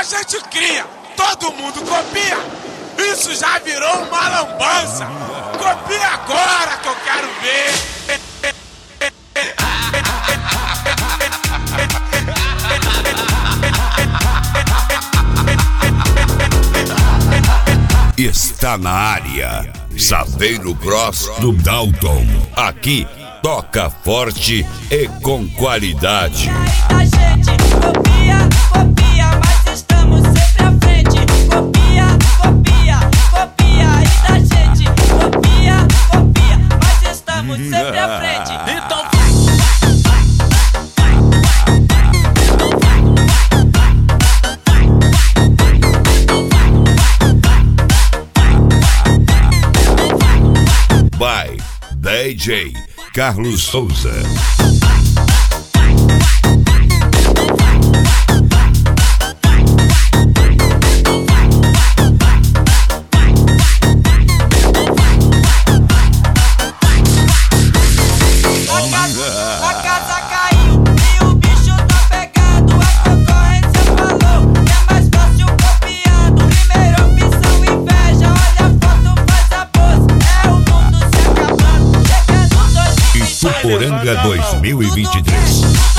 gente cria, todo mundo copia. Isso já virou uma lambança. Copia agora que eu quero ver. Está na área, Saveiro Bros do Dalton. Aqui toca forte e com qualidade. A gente copia, copia, mas estamos sempre à frente. Copia, copia, copia e da gente. Copia, copia, mas estamos sempre à frente. Então By DJ Carlos Souza. a casa caiu e o bicho tá pegando. A concorrência falou que é mais fácil copiando. Primeira opção, inveja. Olha a foto, faz a pose. É o mundo se acabando. Chegando 2023. Ituporanga 2023.